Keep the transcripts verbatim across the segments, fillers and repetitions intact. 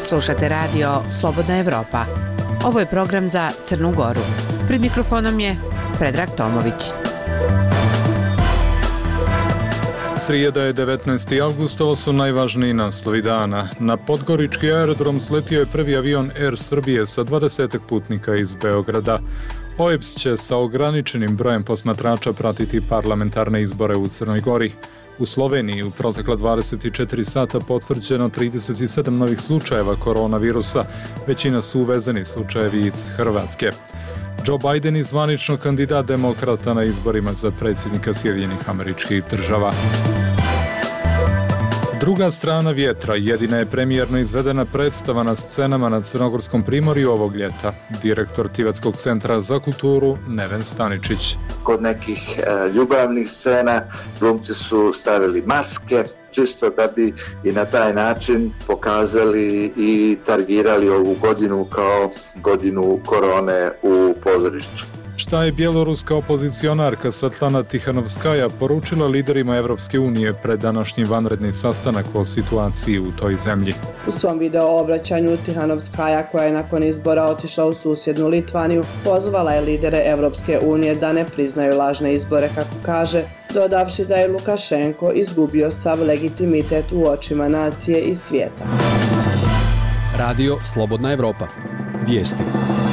Slušate radio Slobodna Evropa. Ovo je program za Crnu Goru. Pred mikrofonom je Predrag Tomović. Srijeda je devetnaesti avgust, ovo su najvažniji naslovi dana. Na Podgorički aerodrom sletio je prvi avion Air Srbije sa dvadeset putnika iz Beograda. O E B S će sa ograničenim brojem posmatrača pratiti parlamentarne izbore u Crnoj Gori. U Sloveniji u protekla dvadeset četiri sata potvrđeno trideset sedam novih slučajeva koronavirusa, većina su uvezeni slučajevi iz Hrvatske. Joe Biden je zvanično kandidat demokrata na izborima za predsjednika Sjedinjenih Američkih Država. Druga strana vjetra jedina je premijerno izvedena predstava na scenama na Crnogorskom primorju ovog ljeta. Direktor Tivatskog centra za kulturu Neven Staničić. Kod nekih e, ljubavnih scena glumci su stavili maske, čisto da bi i na taj način pokazali i targirali ovu godinu kao godinu korone u pozorištu. Šta je bjeloruska opozicionarka Svetlana Tihanovskaja poručila liderima Evropske unije pred današnji vanredni sastanak o situaciji u toj zemlji? U svom video obraćanju Tihanovskaja, koja je nakon izbora otišla u susjednu Litvaniju, pozvala je lidere Evropske unije da ne priznaju lažne izbore, kako kaže, dodavši da je Lukašenko izgubio sav legitimitet u očima nacije i svijeta. Radio Slobodna Evropa. Vijesti.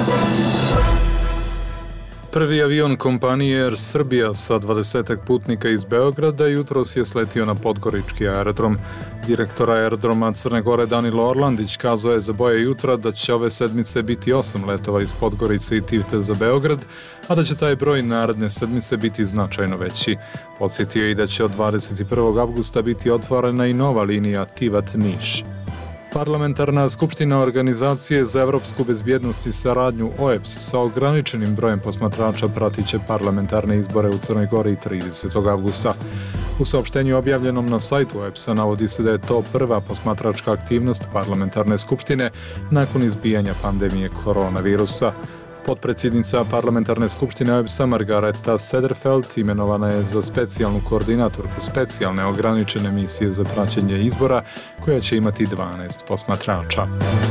Prvi avion kompanije Air Srbija sa dvadeset putnika iz Beograda jutros je sletio na Podgorički aerodrom. Direktor aerodroma Crne Gore Danilo Orlandić kazao je za Boje jutra da će ove sedmice biti osam letova iz Podgorice i Tivte za Beograd, a da će taj broj naredne sedmice biti značajno veći. Podsjetio je i da će od dvadeset prvog avgusta biti otvorena i nova linija Tivat-Niš. Parlamentarna skupština Organizacije za evropsku bezbjednost i saradnju O E B S sa ograničenim brojem posmatrača pratit će parlamentarne izbore u Crnoj Gori tridesetog avgusta. U saopštenju objavljenom na sajtu O E B S-a navodi se da je to prva posmatračka aktivnost parlamentarne skupštine nakon izbijanja pandemije koronavirusa. Potpredsjednica parlamentarne skupštine O E B S-a Margareta Sederfeld imenovana je za specijalnu koordinatorku specijalne ograničene misije za praćenje izbora, koja će imati dvanaest posmatrača.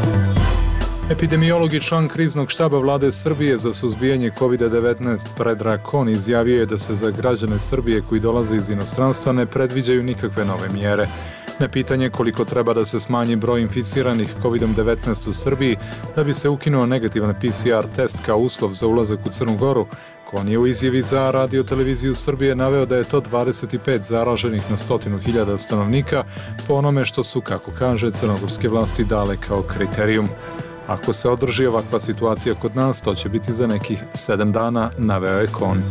Epidemiolog i član kriznog štaba vlade Srbije za suzbijanje kovid devetnaest Predrag Kon izjavio je da se za građane Srbije koji dolaze iz inostranstva ne predviđaju nikakve nove mjere. Na pitanje koliko treba da se smanji broj inficiranih kovid devetnaest u Srbiji da bi se ukinuo negativan P C R test kao uslov za ulazak u Crnu Goru, Kon je u izjavi za Radio televiziju Srbije naveo da je to dvadeset pet zaraženih na stotinu hiljada stanovnika po onome što su, kako kaže, crnogorske vlasti dale kao kriterijum. Ako se održi ovakva situacija kod nas, to će biti za nekih sedam dana, naveo je Kon.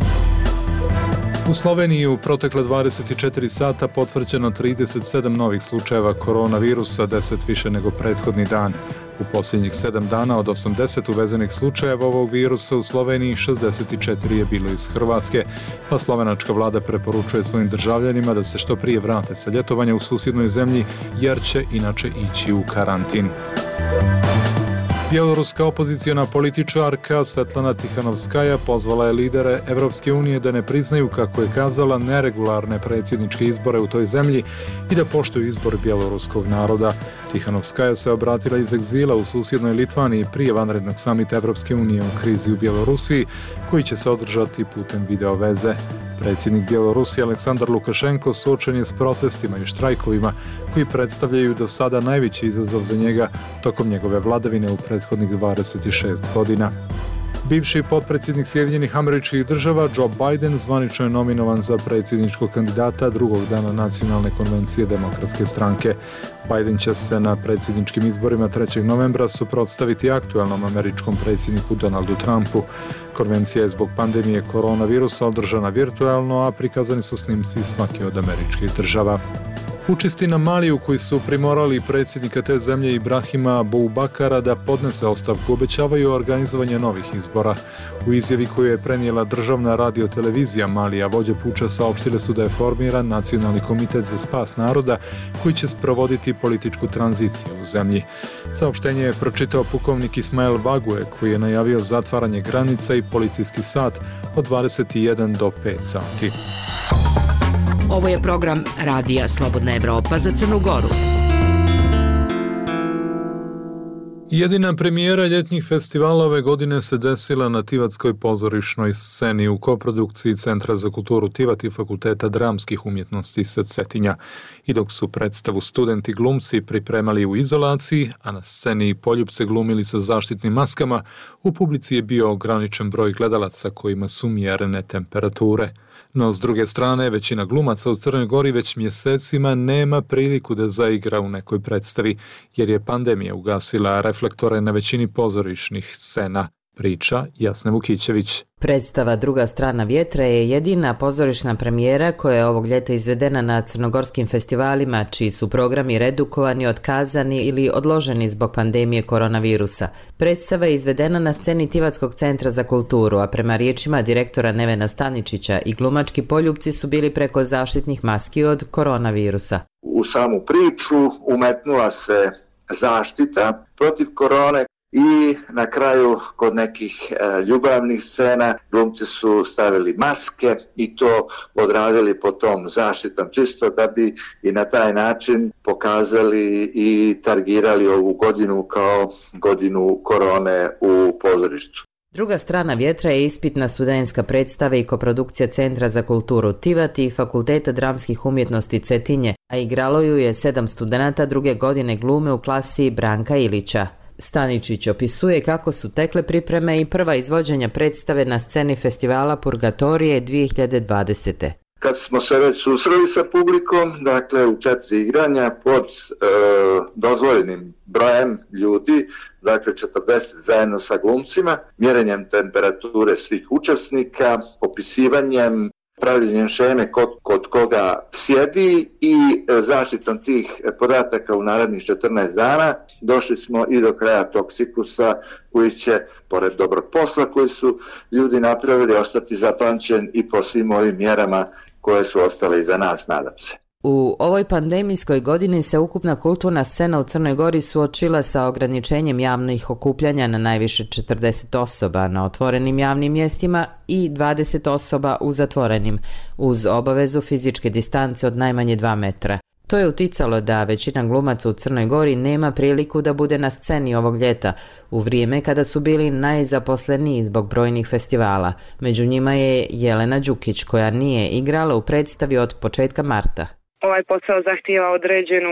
U Sloveniji u protekle dvadeset četiri sata potvrđeno trideset sedam novih slučajeva koronavirusa, deset više nego prethodni dan. U posljednjih sedam dana od osamdeset uvezenih slučajeva ovog virusa u Sloveniji šezdeset četiri je bilo iz Hrvatske, pa slovenačka vlada preporučuje svojim državljanima da se što prije vrate sa ljetovanja u susjednoj zemlji, jer će inače ići u karantin. Bjeloruska opoziciona političarka Svetlana Tihanovskaja pozvala je lidere Evropske unije da ne priznaju, kako je kazala, neregularne predsjedničke izbore u toj zemlji i da poštuju izbor bjeloruskog naroda. Tihanovskaja se obratila iz egzila u susjednoj Litvaniji prije vanrednog samita Evropske unije o krizi u Bjelorusiji, koji će se održati putem video veze. Predsjednik Bjelorusije Aleksandar Lukašenko suočen je s protestima i štrajkovima koji predstavljaju do sada najveći izazov za njega tokom njegove vladavine u prethodnih dvadeset šest godina. Bivši potpredsjednik Sjedinjenih Američkih Država Joe Biden zvanično je nominovan za predsjedničkog kandidata drugog dana nacionalne konvencije Demokratske stranke. Biden će se na predsjedničkim izborima trećeg novembra suprotstaviti aktualnom američkom predsjedniku Donaldu Trumpu. Konvencija je zbog pandemije koronavirusa održana virtualno, a prikazani su snimci svake od američkih država. Pučisti na Maliju, koji su primorali predsjednika te zemlje Ibrahima Boubakara da podnese ostavku, obećavaju organizovanje novih izbora. U izjavi koju je prenijela državna radiotelevizija Malija, vođe puča saopštile su da je formiran Nacionalni komitet za spas naroda koji će sprovoditi političku tranziciju u zemlji. Saopštenje je pročitao pukovnik Ismail Vague, koji je najavio zatvaranje granica i policijski sat od dvadeset jedan do pet sati. Ovo je program Radija Slobodna Evropa za Crnu Goru. Jedina premijera ljetnjih festivala ove godine se desila na Tivatskoj pozorišnoj sceni u koprodukciji Centra za kulturu Tivat i Fakulteta dramskih umjetnosti sa Cetinja. I dok su predstavu studenti glumci pripremali u izolaciji, a na sceni poljupce glumili sa zaštitnim maskama, u publici je bio ograničen broj gledalaca kojima su mjerene temperature. No, s druge strane, većina glumaca u Crnoj Gori već mjesecima nema priliku da zaigra u nekoj predstavi, jer je pandemija ugasila reflektore na većini pozorišnih scena. Priča Jasna Vukićević. Predstava Druga strana vjetra je jedina pozorišna premijera koja je ovog ljeta izvedena na crnogorskim festivalima, čiji su programi redukovani, otkazani ili odloženi zbog pandemije koronavirusa. Predstava je izvedena na sceni Tivatskog centra za kulturu, a prema riječima direktora Nevena Staničića i glumački poljupci su bili preko zaštitnih maski od koronavirusa. U samu priču umetnula se zaštita protiv korone. I na kraju kod nekih e, ljubavnih scena glumci su stavili maske i to odradili po tom zaštitom čisto da bi i na taj način pokazali i targirali ovu godinu kao godinu korone u pozorištu. Druga strana vjetra je ispitna studentska predstava i koprodukcija Centra za kulturu Tivat i Fakulteta dramskih umjetnosti Cetinje, a igralo ju je sedam studenata druge godine glume u klasi Branka Ilića. Staničić opisuje kako su tekle pripreme i prva izvođenja predstave na sceni festivala Purgatorije dvije hiljade dvadesete. Kad smo se već susreli sa publikom, dakle u četiri igranja pod e, dozvoljenim brojem ljudi, dakle četrdeset zajedno sa glumcima, mjerenjem temperature svih učesnika, popisivanjem, pravljenjem šeme kod, kod koga sjedi i zaštitom tih podataka u narednih četrnaest dana došli smo i do kraja tog ciklusa koji će, pored dobrog posla koji su ljudi napravili, ostati zapamćen i po svim ovim mjerama koje su ostale iza nas, nadam se. U ovoj pandemijskoj godini se ukupna kulturna scena u Crnoj Gori suočila sa ograničenjem javnih okupljanja na najviše četrdeset osoba na otvorenim javnim mjestima i dvadeset osoba u zatvorenim, uz obavezu fizičke distance od najmanje dva metra. To je uticalo da većina glumaca u Crnoj Gori nema priliku da bude na sceni ovog ljeta, u vrijeme kada su bili najzaposleniji zbog brojnih festivala. Među njima je Jelena Đukić, koja nije igrala u predstavi od početka marta. Ovaj posao zahtijeva određenu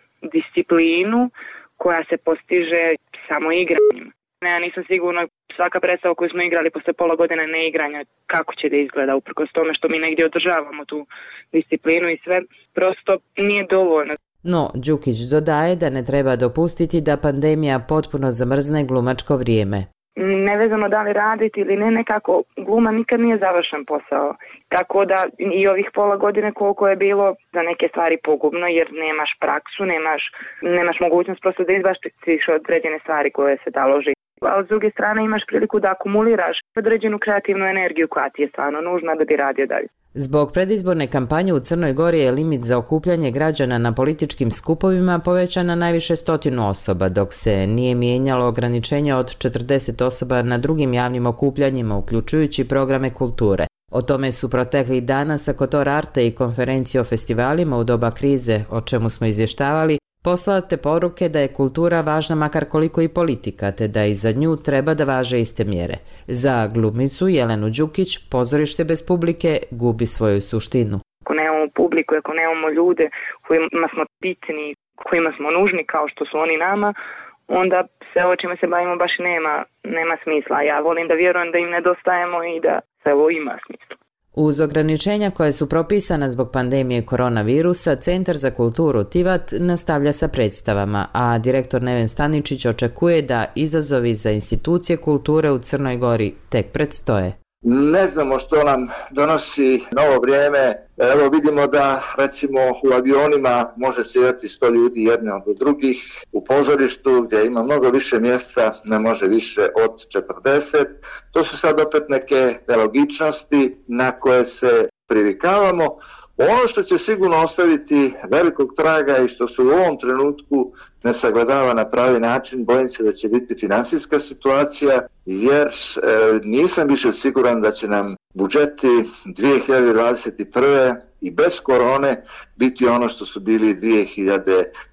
disciplinu koja se postiže samo igranjem. Ja nisam sigurna, svaka predstava koju smo igrali posle pola godine neigranja, kako će da izgleda, uprkos tome što mi negdje održavamo tu disciplinu i sve, prosto nije dovoljno. No, Đukić dodaje da ne treba dopustiti da pandemija potpuno zamrzne glumačko vrijeme. Nevezano da li raditi ili ne, nekako gluma nikad nije završen posao. Tako da i ovih pola godine koliko je bilo za neke stvari pogubno, jer nemaš praksu, nemaš, nemaš mogućnost prosto da izbaštiš određene stvari koje se taloži. A s druge strane imaš priliku da akumuliraš određenu kreativnu energiju koja ti je stvarno nužna da bi radio dalje. Zbog predizborne kampanje u Crnoj Gori je limit za okupljanje građana na političkim skupovima povećan na najviše stotinu osoba, dok se nije mijenjalo ograničenje od četrdeset osoba na drugim javnim okupljanjima, uključujući programe kulture. O tome su proteklih dana sa Kotor Arte i konferencije o festivalima u doba krize, o čemu smo izvještavali, poslate poruke da je kultura važna makar koliko i politika, te da i za nju treba da važe iste mjere. Za glumicu Jelenu Đukić pozorište bez publike gubi svoju suštinu. Ako nemamo publiku, ako nemamo ljude kojima smo bitni, kojima smo nužni kao što su oni nama, onda sve o čime se bavimo baš nema, nema smisla. Ja volim da vjerujem da im nedostajemo i da sve ovo ima smisla. Uz ograničenja koje su propisana zbog pandemije koronavirusa, Centar za kulturu Tivat nastavlja sa predstavama, a direktor Neven Staničić očekuje da izazovi za institucije kulture u Crnoj Gori tek predstoje. Ne znamo što nam donosi novo vrijeme. Evo vidimo da recimo u avionima može sjedati sto ljudi jedne od drugih. U pozorištu gdje ima mnogo više mjesta ne može više od četrdeset. To su sad opet neke nelogičnosti na koje se privikavamo. Ono što će sigurno ostaviti velikog traga i što se u ovom trenutku ne sagledava na pravi način, bojim se da će biti finansijska situacija, jer e, nisam više siguran da će nam budžeti dvije hiljade dvadeset prve i bez korone biti ono što su bili dvije hiljade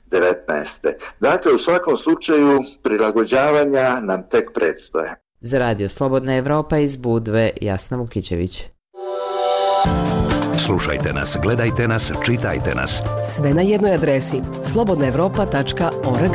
devetnaeste. Dakle, u svakom slučaju prilagođavanja nam tek predstoje. Za Radio Slobodna Evropa iz Budve, Jasna Vukićević. Slušajte nas, gledajte nas, čitajte nas. Sve na jednoj adresi slobodna evropa tačka org.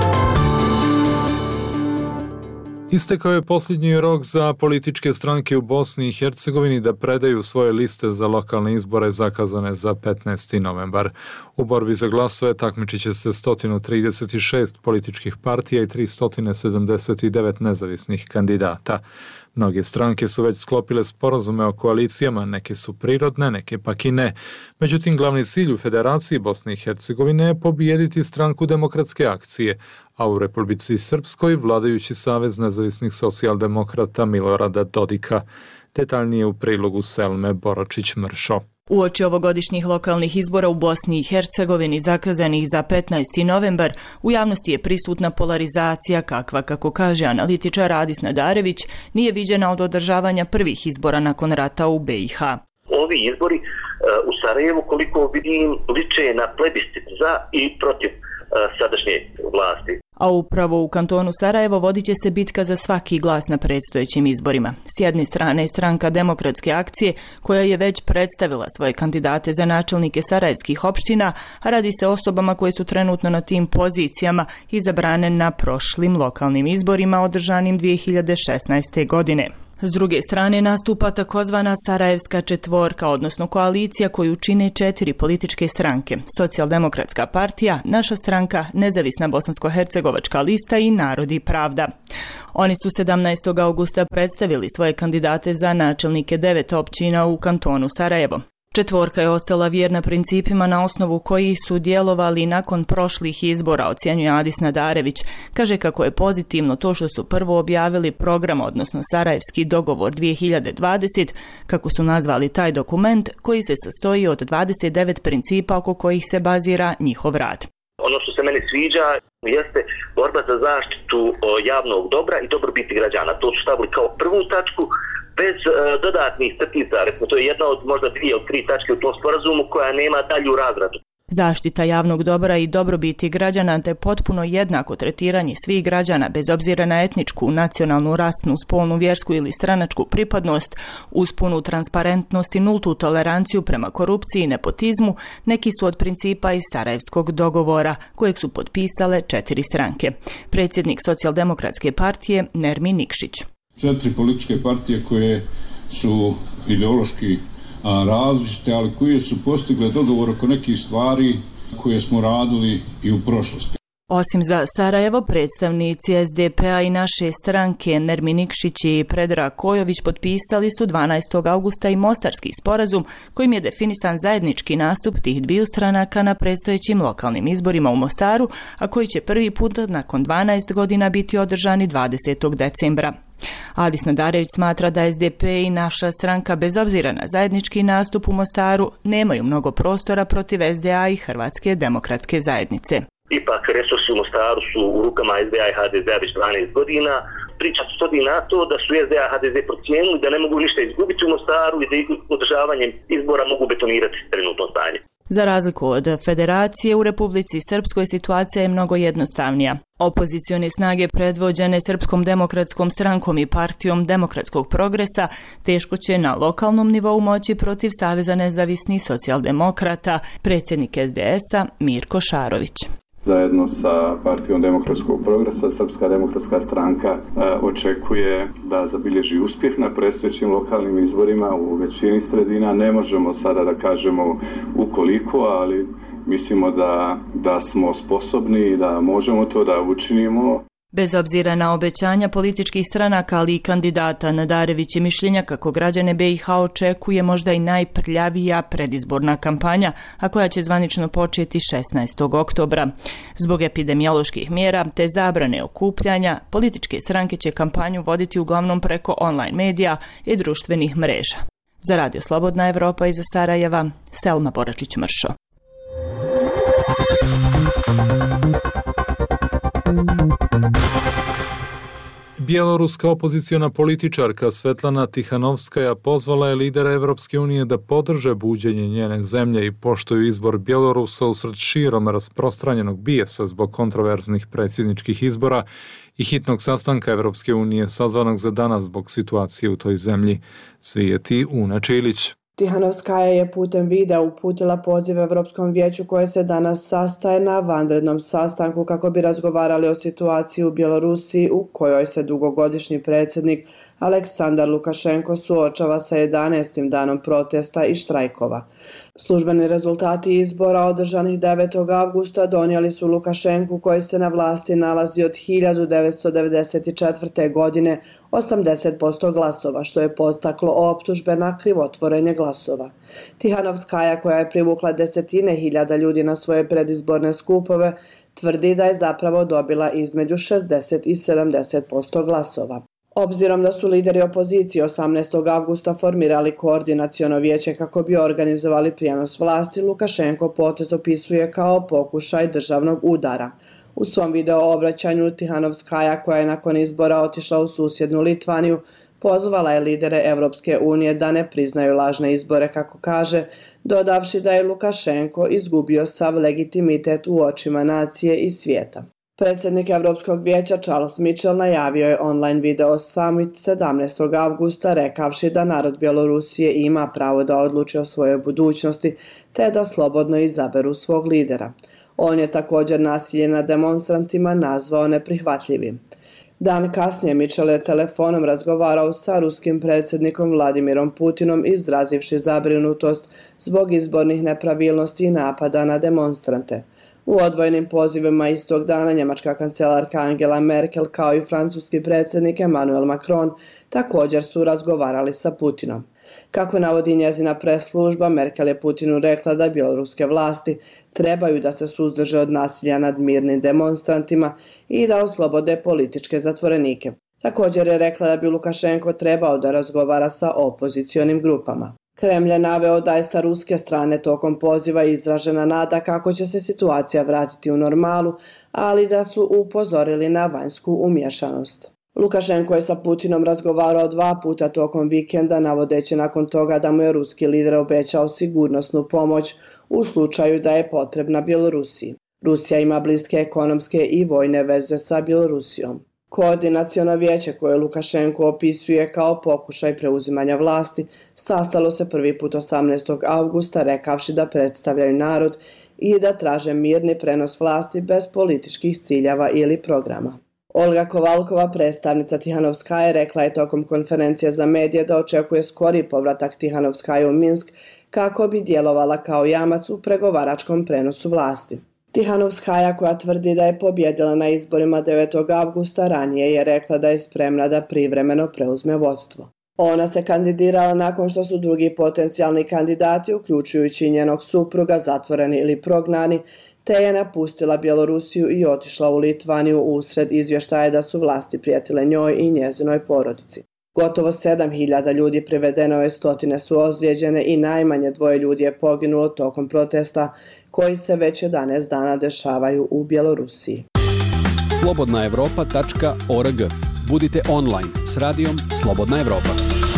Istekao je posljednji rok za političke stranke u Bosni i Hercegovini da predaju svoje liste za lokalne izbore zakazane za petnaesti novembar. U borbi za glasove takmičit će se sto trideset šest političkih partija i tristo sedamdeset devet nezavisnih kandidata. Mnoge stranke su već sklopile sporazume o koalicijama, neke su prirodne, neke pak i ne. Međutim, glavni cilj u Federaciji Bosne i Hercegovine je pobijediti stranku Demokratske akcije, a u Republici Srpskoj vladajući Savez nezavisnih socijaldemokrata Milorada Dodika. Detaljnije u prilogu Selme Boračić-Mršo. Uoči ovogodišnjih lokalnih izbora u Bosni i Hercegovini zakazanih za petnaesti novembar, u javnosti je prisutna polarizacija kakva, kako kaže analitičar Adis Nadarević, nije viđena od održavanja prvih izbora nakon rata u be i ha. Ovi izbori uh, u Sarajevu, koliko vidim, liče na plebiscit za i protiv uh, sadašnje vlasti. A upravo u kantonu Sarajevo vodit će se bitka za svaki glas na predstojećim izborima. S jedne strane je stranka Demokratske akcije, koja je već predstavila svoje kandidate za načelnike sarajevskih opština, a radi se o osobama koje su trenutno na tim pozicijama izabrane na prošlim lokalnim izborima održanim dvije hiljade šesnaeste. godine. S druge strane nastupa takozvana Sarajevska četvorka, odnosno koalicija koju čine četiri političke stranke: Socijaldemokratska partija, Naša stranka, Nezavisna bosansko-hercegovačka lista i Narod i pravda. Oni su sedamnaestog augusta predstavili svoje kandidate za načelnike devet općina u kantonu Sarajevo. Četvorka je ostala vjerna principima na osnovu kojih su djelovali nakon prošlih izbora, ocjenjuje Adis Nadarević. Kaže kako je pozitivno to što su prvo objavili program, odnosno Sarajevski dogovor dvije hiljade dvadesete, kako su nazvali taj dokument, koji se sastoji od dvadeset devet principa oko kojih se bazira njihov rad. Ono što se meni sviđa jeste borba za zaštitu javnog dobra i dobrobiti građana. To su stavili kao prvu tačku, bez uh, dodatnih crtica. Recimo, to je jedna od možda dvije od tri tačke u tom sporazumu koja nema dalju razradu. Zaštita javnog dobra i dobrobiti građana te potpuno jednako tretiranje svih građana bez obzira na etničku, nacionalnu, rasnu, spolnu, vjersku ili stranačku pripadnost, uz punu transparentnost i nultu toleranciju prema korupciji i nepotizmu, neki su od principa iz Sarajevskog dogovora, kojeg su potpisale četiri stranke. Predsjednik Socijaldemokratske partije Nermin Nikšić. Četiri političke partije koje su ideološki a, različite, ali koje su postigle dogovor oko nekih stvari koje smo radili i u prošlosti. Osim za Sarajevo, predstavnici es de pe a i Naše stranke Nermin Nikšić i Predrag Kojović potpisali su dvanaestog augusta i Mostarski sporazum kojim je definisan zajednički nastup tih dviju stranaka na predstojećim lokalnim izborima u Mostaru, a koji će prvi put nakon dvanaest godina biti održani dvadesetog decembra. Adis Nadarević smatra da es de pe i Naša stranka bez obzira na zajednički nastup u Mostaru nemaju mnogo prostora protiv es de a i Hrvatske demokratske zajednice. Ipak resursi u Mostaru su u rukama es de a i ha de ze-a već dvanaest godina. Priča se svodi na to da su es de a i ha de ze procijenili da ne mogu ništa izgubiti u Mostaru i da održavanjem izbora mogu betonirati trenutno stanje. Za razliku od Federacije, u Republici Srpskoj situacija je mnogo jednostavnija. Opozicione snage predvođene Srpskom demokratskom strankom i partijom Demokratskog progresa teško će na lokalnom nivou moći protiv Saveza nezavisnih socijaldemokrata, predsjednik es de es-a Mirko Šarović. Zajedno sa partijom Demokratskog progresa, Srpska demokratska stranka e, očekuje da zabilježi uspjeh na predstojećim lokalnim izborima u većini sredina. Ne možemo sada da kažemo ukoliko, ali mislimo da, da smo sposobni i da možemo to da učinimo. Bez obzira na obećanja političkih stranaka, ali i kandidata, Nadarević je mišljenja kako građane be i ha očekuje možda i najprljavija predizborna kampanja, a koja će zvanično početi šesnaestog oktobra. Zbog epidemioloških mjera te zabrane okupljanja, političke stranke će kampanju voditi uglavnom preko online medija i društvenih mreža. Za Radio Slobodna Evropa iz Sarajeva, Selma Boračić-Mršo. Bjeloruska opoziciona političarka Svetlana Tihanovskaja pozvala je lidere Evropske unije da podrže buđenje njene zemlje i poštuju izbor Bjelorusa usred širom rasprostranjenog bijesa zbog kontroverznih predsjedničkih izbora i hitnog sastanka Evropske unije sazvanog za danas zbog situacije u toj zemlji. Svijeti Una Čilić. Tihanovskaja je putem videa uputila poziv Evropskom vijeću koje se danas sastaje na vanrednom sastanku kako bi razgovarali o situaciji u Bjelorusiji u kojoj se dugogodišnji predsjednik Aleksandar Lukašenko suočava sa jedanaestim danom protesta i štrajkova. Službeni rezultati izbora održanih devetog avgusta donijeli su Lukašenku, koji se na vlasti nalazi od hiljadu devetsto devedeset četvrte. godine, osamdeset posto glasova, što je podstaklo optužbe na krivotvorenje glasova. Tihanovskaja, koja je privukla desetine hiljada ljudi na svoje predizborne skupove, tvrdi da je zapravo dobila između šezdeset i sedamdeset posto glasova. Obzirom da su lideri opozicije osamnaestog avgusta formirali koordinaciono vijeće kako bi organizovali prijenos vlasti, Lukašenko potez opisuje kao pokušaj državnog udara. U svom video obraćanju Tihanovskaja, koja je nakon izbora otišla u susjednu Litvaniju, pozvala je lidere Evropske unije da ne priznaju lažne izbore, kako kaže, dodavši da je Lukašenko izgubio sav legitimitet u očima nacije i svijeta. Predsjednik Evropskog vijeća Charles Michel najavio je online video summit sedamnaestog avgusta rekavši da narod Bjelorusije ima pravo da odluči o svojoj budućnosti te da slobodno izaberu svog lidera. On je također nasilje nad demonstrantima nazvao neprihvatljivim. Dan kasnije Michel je telefonom razgovarao sa ruskim predsjednikom Vladimirom Putinom, izrazivši zabrinutost zbog izbornih nepravilnosti i napada na demonstrante. U odvojenim pozivima istog dana njemačka kancelarka Angela Merkel kao i francuski predsjednik Emmanuel Macron također su razgovarali sa Putinom. Kako navodi njezina pres služba, Merkel je Putinu rekla da bjeloruske vlasti trebaju da se suzdrže od nasilja nad mirnim demonstrantima i da oslobode političke zatvorenike. Također je rekla da bi Lukašenko trebao da razgovara sa opozicionim grupama. Kremlj je naveo da je sa ruske strane tokom poziva izražena nada kako će se situacija vratiti u normalu, ali da su upozorili na vanjsku umješanost. Lukašenko je sa Putinom razgovarao dva puta tokom vikenda, navodeći nakon toga da mu je ruski lider obećao sigurnosnu pomoć u slučaju da je potrebna Bjelorusiji. Rusija ima bliske ekonomske i vojne veze sa Bjelorusijom. Koordinaciono vijeće, koje Lukašenko opisuje kao pokušaj preuzimanja vlasti, sastalo se prvi put osamnaestog avgusta rekavši da predstavljaju narod i da traže mirni prenos vlasti bez političkih ciljeva ili programa. Olga Kovalkova, predstavnica Tihanovskaje, rekla je tokom konferencije za medije da očekuje skori povratak Tihanovskaje u Minsk kako bi djelovala kao jamac u pregovaračkom prenosu vlasti. Tihanovskaja, koja tvrdi da je pobjedila na izborima devetog avgusta, ranije je rekla da je spremna da privremeno preuzme vodstvo. Ona se kandidirala nakon što su drugi potencijalni kandidati, uključujući njenog supruga, zatvoreni ili prognani, te je napustila Bjelorusiju i otišla u Litvaniju usred izvještaja da su vlasti prijetile njoj i njezinoj porodici. Gotovo sedam hiljada ljudi privedeno je, stotine su ozlijeđene i najmanje dvoje ljudi je poginulo tokom protesta koji se već jedanaest dana dešavaju u Bjelorusiji. slobodna evropa tačka org. Budite online s radijom Slobodna Evropa.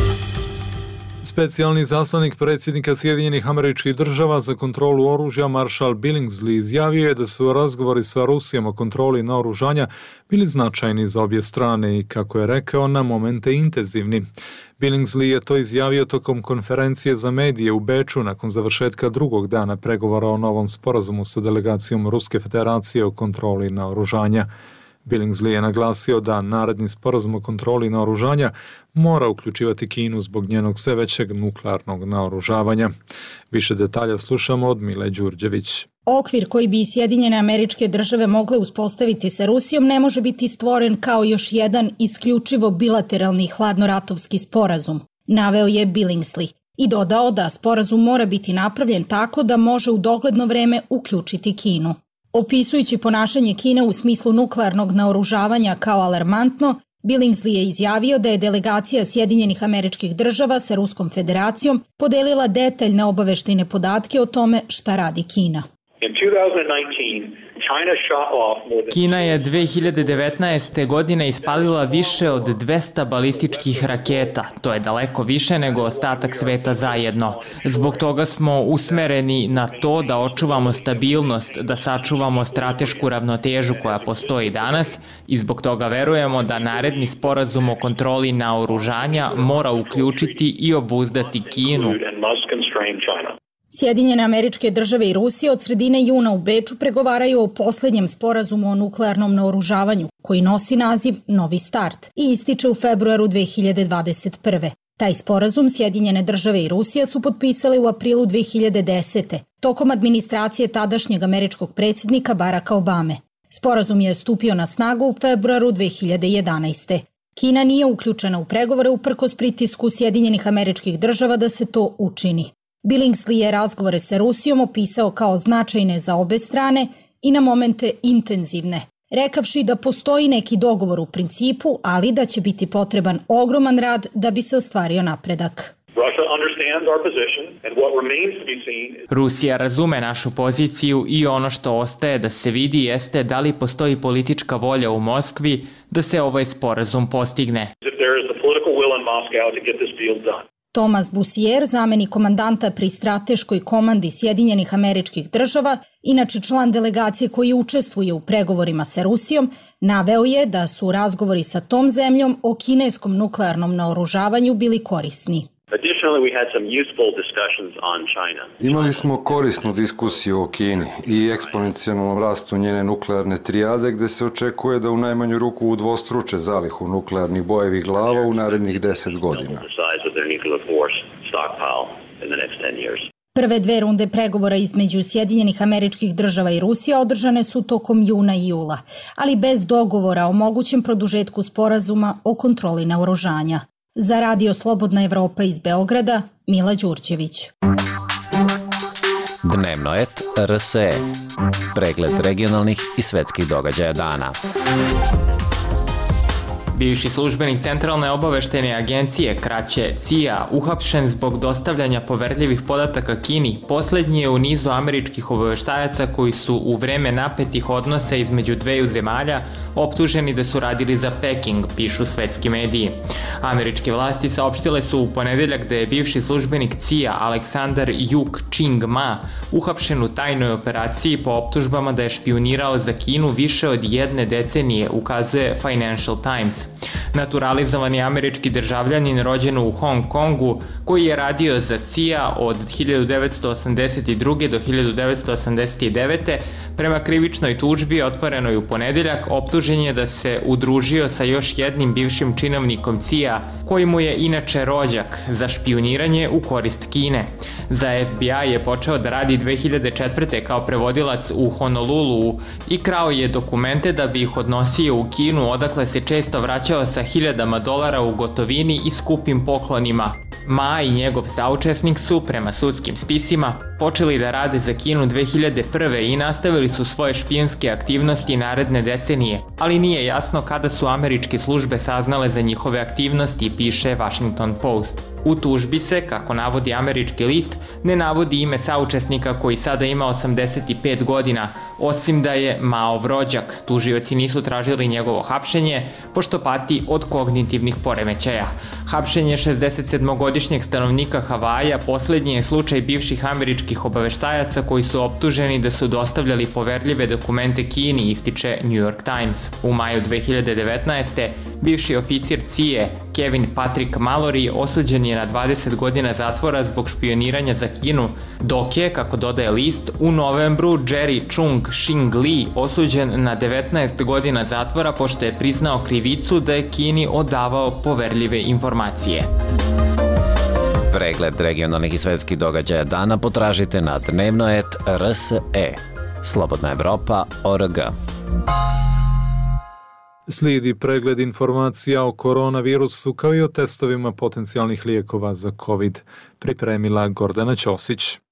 Specijalni zaslanik predsjednika Sjedinjenih Američkih Država za kontrolu oružja Marshall Billingsley izjavio je da su razgovori sa Rusijom o kontroli naoružanja bili značajni za obje strane i, kako je rekao, na momente intenzivni. Billingsley je to izjavio tokom konferencije za medije u Beču nakon završetka drugog dana pregovora o novom sporazumu sa delegacijom Ruske federacije o kontroli naoružanja. Billingsley je naglasio da naredni sporazum o kontroli naoružanja mora uključivati Kinu zbog njenog sve većeg nuklearnog naoružavanja. Više detalja slušamo od Mile Đurđević. Okvir koji bi Sjedinjene Američke Države mogle uspostaviti sa Rusijom ne može biti stvoren kao još jedan isključivo bilateralni hladnoratovski sporazum, naveo je Billingsley i dodao da sporazum mora biti napravljen tako da može u dogledno vreme uključiti Kinu. Opisujući ponašanje Kine u smislu nuklearnog naoružavanja kao alarmantno, Billingsley je izjavio da je delegacija Sjedinjenih Američkih Država sa Ruskom federacijom podelila detaljne obaveštajne podatke o tome šta radi Kina. In twenty nineteen, Kina je dve hiljade devetnaeste. godine ispalila više od dvesta balističkih raketa. To je daleko više nego ostatak sveta zajedno. Zbog toga smo usmereni na to da očuvamo stabilnost, da sačuvamo stratešku ravnotežu koja postoji danas i zbog toga verujemo da naredni sporazum o kontroli naoružanja mora uključiti i obuzdati Kinu. Sjedinjene Američke Države i Rusija od sredine juna u Beču pregovaraju o poslednjem sporazumu o nuklearnom naoružavanju, koji nosi naziv Novi start i ističe u februaru dve hiljade dvadeset prve. Taj sporazum Sjedinjene Države i Rusija su potpisali u aprilu dve hiljade desete. tokom administracije tadašnjeg američkog predsjednika Baracka Obame. Sporazum je stupio na snagu u februaru dve hiljade jedanaeste. Kina nije uključena u pregovore uprkos pritisku Sjedinjenih Američkih Država da se to učini. Billingsley je razgovore sa Rusijom opisao kao značajne za obe strane i na momente intenzivne, rekavši da postoji neki dogovor u principu, ali da će biti potreban ogroman rad da bi se ostvario napredak. Rusija razume našu poziciju i ono što ostaje da se vidi jeste da li postoji politička volja u Moskvi da se ovaj sporazum postigne. Thomas Bussier, zamenik komandanta pri strateškoj komandi Sjedinjenih Američkih Država, inače član delegacije koji učestvuje u pregovorima sa Rusijom, naveo je da su razgovori sa tom zemljom o kineskom nuklearnom naoružavanju bili korisni. Imali smo korisnu diskusiju o Kini i eksponencijalnom rastu njene nuklearne trijade, gde se očekuje da u najmanju ruku udvostruče zalihu nuklearnih bojevih glava u narednih deset godina. Prve dve runde pregovora između Sjedinjenih Američkih Država i Rusija održane su tokom juna i jula, ali bez dogovora o mogućem produžetku sporazuma o kontroli naoružanja. Za Radio Slobodna Evropa iz Beograda, Mila Đurđević. Dnevno et R S E. Pregled regionalnih i svetskih događaja dana. Bivši službenik Centralne obaveštene agencije, kraće C I A, uhapšen zbog dostavljanja poverljivih podataka Kini, poslednji je u nizu američkih obaveštajaca koji su u vreme napetih odnosa između dveju zemalja optuženi da su radili za Peking, pišu svetski mediji. Američke vlasti saopštile su u ponedeljak da je bivši službenik C I A Aleksandar Juk Ching Ma uhapšen u tajnoj operaciji po optužbama da je špijunirao za Kinu više od jedne decenije, ukazuje Financial Times. Naturalizovani američki državljanin rođen u Hong Kongu, koji je radio za C I A od hiljadu devetsto osamdeset druge. do hiljadu devetsto osamdeset devete. prema krivičnoj tužbi otvorenoj u ponedeljak, optužen je da se udružio sa još jednim bivšim činovnikom C I A, koji mu je inače rođak, za špijuniranje u korist Kine. Za F B I je počeo da radi dve hiljade četvrte. kao prevodilac u Honolulu i krao je dokumente da bi ih odnosio u Kinu, odakle se često vraćao sa hiljadama dolara u gotovini i skupim poklonima. Ma i njegov saučesnik su, prema sudskim spisima, počeli da rade za Kinu dve hiljade prve. i nastavili su svoje špijunske aktivnosti naredne decenije, ali nije jasno kada su američke službe saznale za njihove aktivnosti, piše Washington Post. U tužbi se, kako navodi američki list, ne navodi ime saučesnika koji sada ima osamdeset pet godina, osim da je Maov rođak. Tužioci nisu tražili njegovo hapšenje, pošto pati od kognitivnih poremećaja. Hapšenje šezdesetsedmogodišnjeg stanovnika Havaja poslednji je slučaj bivših američkih obaveštajaca koji su optuženi da su dostavljali poverljive dokumente Kini, ističe New York Times. U maju dve hiljade devetnaeste. bivši oficir C I A Kevin Patrick Mallory osuđen je na dvadeset godina zatvora zbog špioniranja za Kinu, dok je, kako dodaje list, u novembru Jerry Chung Shing Li osuđen na devetnaest godina zatvora pošto je priznao krivicu da je Kini odavao poverljive informacije. Pregled regionalnih i svetskih događaja dana potražite na dnevno et R S E. Slobodna Evropa O R G. Slijedi pregled informacija o koronavirusu kao i o testovima potencijalnih lijekova za COVID. Pripremila Gordana Ćosić.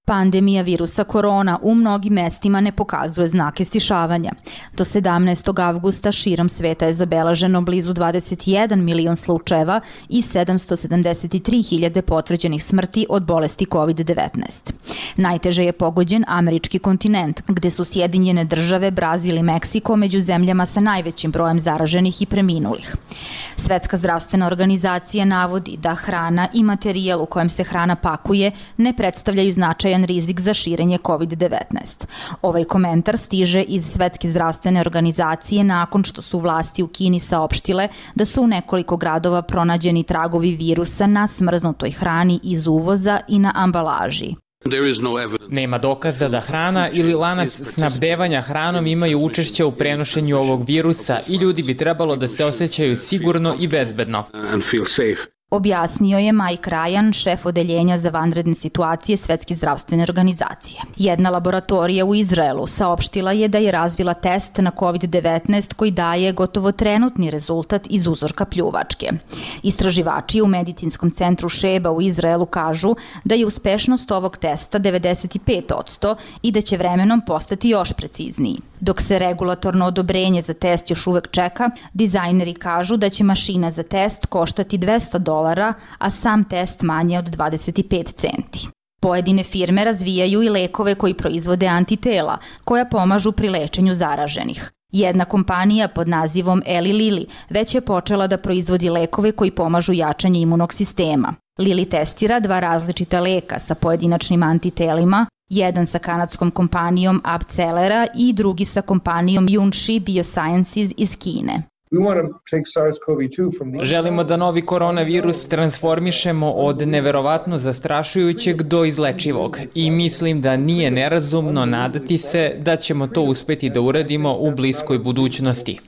Pandemija virusa korona u mnogim mestima ne pokazuje znake stišavanja. Do sedamnaestog avgusta širom sveta je zabeleženo blizu dvadeset jedan milion slučajeva i sedamsto sedamdeset tri hiljade potvrđenih smrti od bolesti kovid devetnaest. Najteže je pogođen američki kontinent, gde su Sjedinjene države, Brazil i Meksiko među zemljama sa najvećim brojem zaraženih i preminulih. Svetska zdravstvena organizacija navodi da hrana i materijal u kojem se hrana pakuje ne predstavljaju značajan rizik za širenje kovid devetnaest. Ovaj komentar stiže iz Svetske zdravstvene organizacije nakon što su vlasti u Kini saopštile da su u nekoliko gradova pronađeni tragovi virusa na smrznutoj hrani iz uvoza i na ambalaži. Nema dokaza da hrana ili lanac snabdevanja hranom imaju učešće u prenošenju ovog virusa i ljudi bi trebalo da se osjećaju sigurno i bezbedno. Objasnio je Mike Ryan, šef odeljenja za vanredne situacije Svetske zdravstvene organizacije. Jedna laboratorija u Izraelu saopštila je da je razvila test na kovid devetnaest koji daje gotovo trenutni rezultat iz uzorka pljuvačke. Istraživači u medicinskom centru Šeba u Izraelu kažu da je uspešnost ovog testa devedeset pet posto i da će vremenom postati još precizniji. Dok se regulatorno odobrenje za test još uvek čeka, dizajneri kažu da će mašina za test koštati dvesta dolara, a sam test manje od dvadeset pet centi. Pojedine firme razvijaju i lekove koji proizvode antitela, koja pomažu pri lečenju zaraženih. Jedna kompanija pod nazivom Eli Lilly već je počela da proizvodi lekove koji pomažu jačanje imunog sistema. Lilly testira dva različita leka sa pojedinačnim antitelima, jedan sa kanadskom kompanijom Abcelera i drugi sa kompanijom Junshi Biosciences iz Kine. Želimo da novi koronavirus transformišemo od neverovatno zastrašujućeg do izlečivog i mislim da nije nerazumno nadati se da ćemo to uspeti da uradimo u bliskoj budućnosti.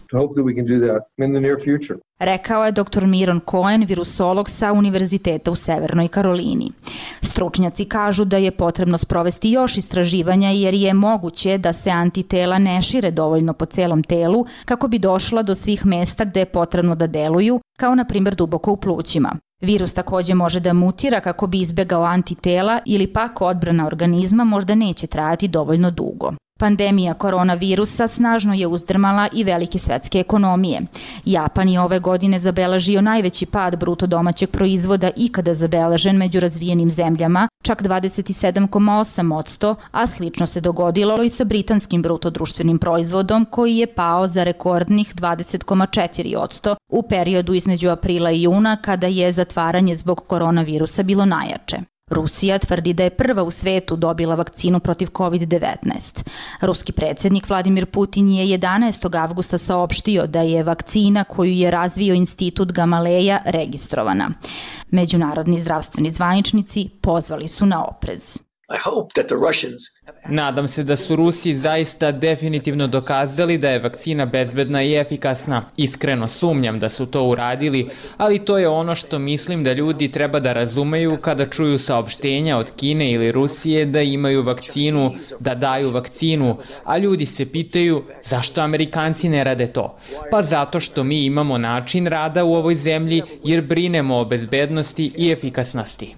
Rekao je doktor Miron Cohen, virusolog sa Univerziteta u Severnoj Karolini. Stručnjaci kažu da je potrebno sprovesti još istraživanja jer je moguće da se antitela ne šire dovoljno po celom telu kako bi došla do svih mesta gde je potrebno da deluju, kao na primjer duboko u plućima. Virus takođe može da mutira kako bi izbegao antitela ili pak odbrana organizma možda neće trajati dovoljno dugo. Pandemija koronavirusa snažno je uzdrmala i velike svetske ekonomije. Japan je ove godine zabeležio najveći pad bruto domaćeg proizvoda ikada zabeležen među razvijenim zemljama, čak dvadeset sedam zarez osam posto, a slično se dogodilo i sa britanskim bruto društvenim proizvodom koji je pao za rekordnih dvadeset zarez četiri posto u periodu između aprila i juna kada je zatvaranje zbog koronavirusa bilo najjače. Rusija tvrdi da je prva u svetu dobila vakcinu protiv kovid devetnaest. Ruski predsjednik Vladimir Putin je jedanaestog avgusta saopštio da je vakcina koju je razvio institut Gamaleja registrovana. Međunarodni zdravstveni zvaničnici pozvali su na oprez. Nadam se da su Rusi zaista definitivno dokazali da je vakcina bezbedna i efikasna. Iskreno sumnjam da su to uradili, ali to je ono što mislim da ljudi treba da razumeju kada čuju saopštenja od Kine ili Rusije da imaju vakcinu, da daju vakcinu, a ljudi se pitaju zašto Amerikanci ne rade to. Pa zato što mi imamo način rada u ovoj zemlji jer brinemo o bezbednosti i efikasnosti.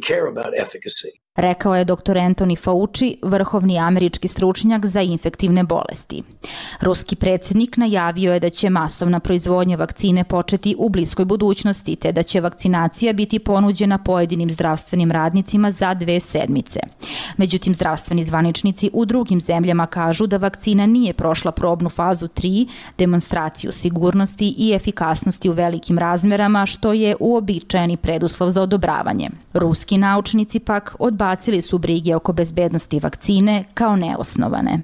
Rekao je doktor Anthony Fauci, vrhovni američki stručnjak za infektivne bolesti. Ruski predsjednik najavio je da će masovna proizvodnja vakcine početi u bliskoj budućnosti, te da će vakcinacija biti ponuđena pojedinim zdravstvenim radnicima za dve sedmice. Međutim, zdravstveni zvaničnici u drugim zemljama kažu da vakcina nije prošla probnu fazu tri, demonstraciju sigurnosti i efikasnosti u velikim razmerama, što je uobičajeni preduslov za odobravanje. Ruski naučnici pak odbacili su brige oko bezbednosti vakcine kao neosnovane.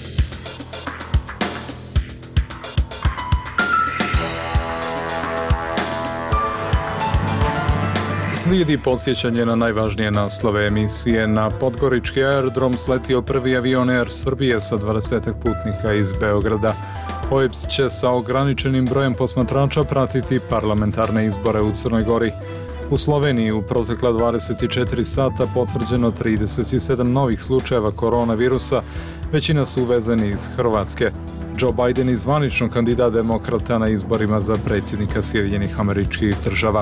Slijedi podsjećanje na najvažnije naslove emisije. Na Podgorički aerodrom sletio prvi avion Air Srbije sa dvadesetak putnika iz Beograda. O E P S će sa ograničenim brojem posmatrača pratiti parlamentarne izbore u Crnoj Gori. U Sloveniji u protekla dvadeset četiri sata potvrđeno trideset sedam novih slučajeva koronavirusa, većina su uvezeni iz Hrvatske. Joe Biden je zvanično kandidat demokrata na izborima za predsjednika Sjedinjenih Američkih Država.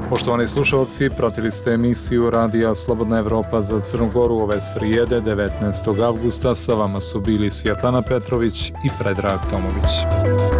Poštovani slušalci, pratili ste emisiju Radija Slobodna Evropa za Crnu Goru ove srijede devetnaestog avgusta. Sa vama su bili Svjetlana Petrović i Predrag Tomović.